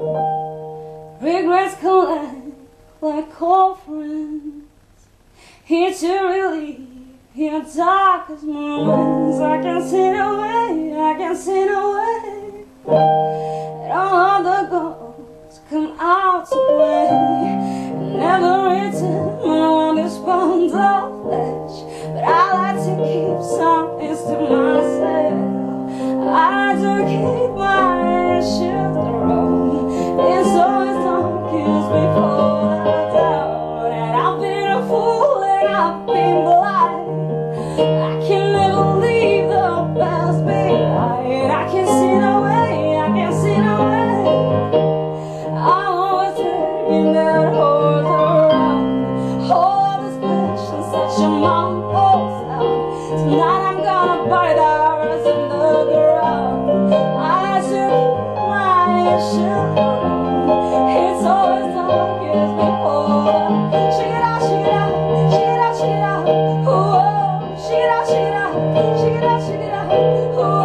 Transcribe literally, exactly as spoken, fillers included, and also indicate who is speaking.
Speaker 1: Regrets collect like cold friends, here to relieve your darkest moments. I can't sit away, I can't sit away, and all of the ghosts come out to play. Never written on this bones of flesh, but I like to keep some things to myself. I like to keep my ashes to roll. It's always darkest before I die, and I've been a fool and I've been blind. I can never leave the past behind. I can't sit away, I can't sit away. I'm always turning that horse around. All this passion, such a mumble sound. Tonight I'm gonna bury the rest in the ground. I took my ashes around. It's always darkest before. Shake it out, shake it out, shake it out, shake it out. Ooh, shake it out, shake it out, shake it out, shake it out. Ooh.